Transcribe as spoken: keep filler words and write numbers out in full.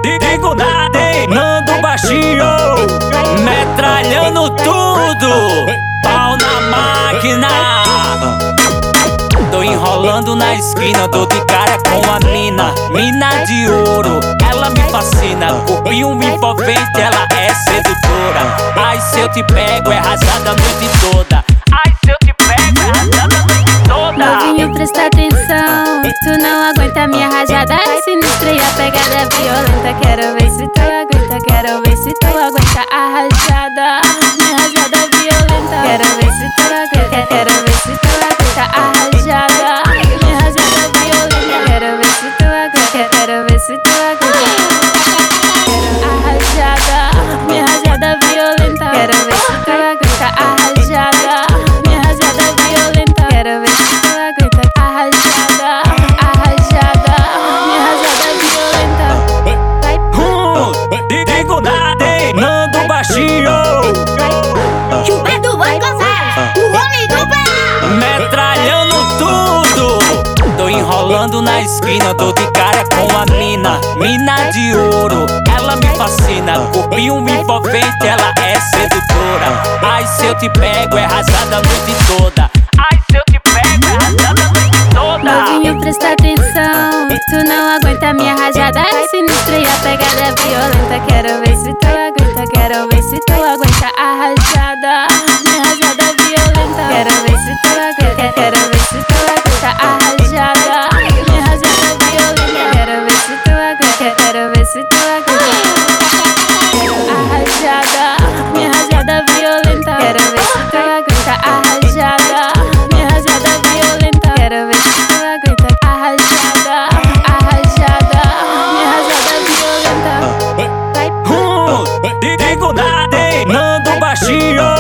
Digo nada, hein? Mando baixinho, metralhando tudo, pau na máquina. Tô enrolando na esquina, tô de cara com a mina, mina de ouro, ela me fascina. Corpinho envolvente, ela é sedutora. Ai, se eu te pego, é rasgada a noite toda. Ai, se eu te pego, é rasgada a noite toda. Novinho, presta atenção, tu não aguenta minha rajada é sinistra e a pegada é violenta. Quero ver se tu aguenta, quero ver se tu aguenta a rajada. Minha rajada é violenta. Quero ver se tu aguenta, quero ver se tu aguenta a rajada. Minha rajada é violenta. Quero ver se tu aguenta, quero ver se tu aguenta a rajada. Minha rajada é violenta. Quero ver se tu aguenta a rajada. Minha rajada é violenta. Quero ver se tu aguenta a rajada. A rajada. Minha rajada é violenta. Hum, digo nada, hein? Mando baixinho, Chupendo vai gozar, o homem do Pará. metralhando tudo. Tô enrolando na esquina, tô de cara com a mina, mina de ouro, ela me fascina. Corpinho envolvente, ela é sedutora. Ai, se eu te pego, é rasgada a noite toda. Ai, se eu te pego, é rasgada a noite toda. Novinho, presta atenção, tu não aguenta minha rajada é sinistra e a pegada é violenta. Quero ver se tu aguenta, quero ver se tu aguenta a rajada. Minha rajada é violenta. Quero ver se tu aguenta, quero ver se tu aguenta a rajada. Minha rajada é violenta. Quero ver se tu aguenta, quero ver se tu aguenta a rajada. Minha rajada é violenta. Quero ver se tu aguenta a rajada. Minha rajada é violenta. Quero ver se tu aguenta a rajada. A rajada. Minha rajada é violenta. Hum, digo nada, hein? Mando baixinho,